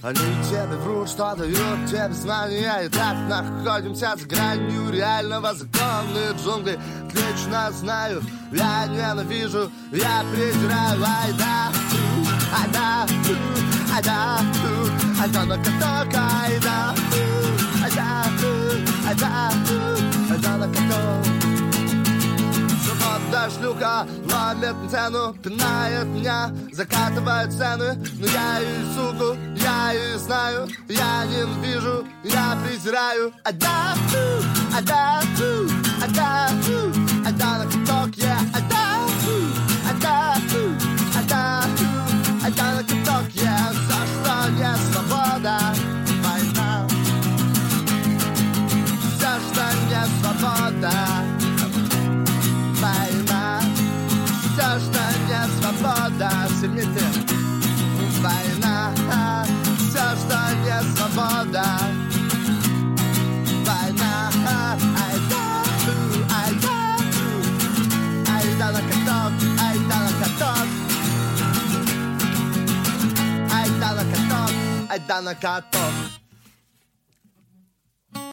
Они тебе врут, что дают тебе знания. И так находимся за гранью реального. Законные джунгли отлично знаю. Я ненавижу, я презираю. Айда, айда, айда, айда на каток, айда, айда, айда, айда на каток. Свободная шлюха ломит цену, пинает меня, закатывает цены. Но я ее суку, я ее знаю, я ненавижу, я презираю. Айда, айда, айда, айда на каток, yeah. Айда, айда, айда, айда на каток, yeah. За что не свобода, война. За что не свобода, война. Все, что не свобода, сильнее. Война. Все, что не свобода, война. Айда, айда, айда на каток, айда на каток, айда на каток, айда на каток.